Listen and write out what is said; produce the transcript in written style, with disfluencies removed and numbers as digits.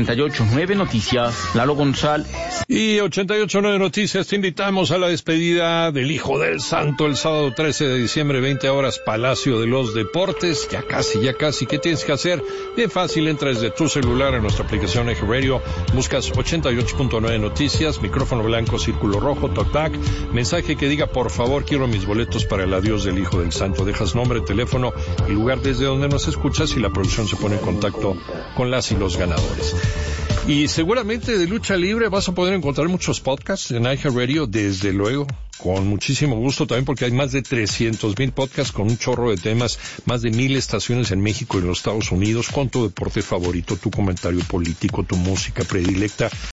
88.9 Noticias, Lalo González. Y 88.9 Noticias, te invitamos a la despedida del Hijo del Santo el sábado 13 de diciembre, 20 horas, Palacio de los Deportes. Ya casi. ¿Qué tienes que hacer? Bien fácil, entra desde tu celular en nuestra aplicación Eje Radio, buscas 88.9 Noticias, micrófono blanco, círculo rojo, toc-tac, mensaje que diga, por favor, quiero mis boletos para el adiós del Hijo del Santo. Dejas nombre, teléfono y lugar desde donde nos escuchas y la producción se pone en contacto con las y los ganadores. Y seguramente de lucha libre vas a poder encontrar muchos podcasts en iHeartRadio, desde luego, con muchísimo gusto también, porque hay más de 300,000 podcasts con un chorro de temas, más de 1,000 estaciones en México y en los Estados Unidos, con tu deporte favorito, tu comentario político, tu música predilecta.